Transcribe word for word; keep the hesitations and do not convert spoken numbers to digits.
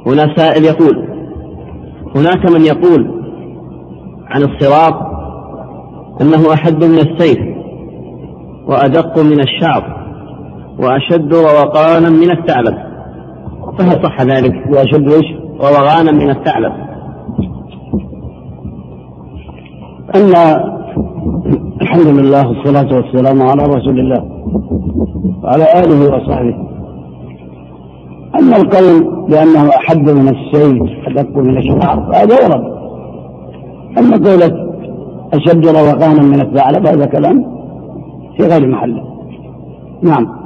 هنا سائل يقول: هناك من يقول عن الصراط أنه أحد من السيف وأدق من الشعر وأشد روقانا من الثعلب، فهل صح ذلك؟ وأشد إيش؟ روقانا من الثعلب. أن الحمد لله والصلاة والسلام على رسول الله وعلى آله وصحبه. أما القول بأنه أحد من السيف أدق من الشعر هذا ورد. أما قولة أشد روقانا من الثعلب هذا كلام في غير محله. نعم.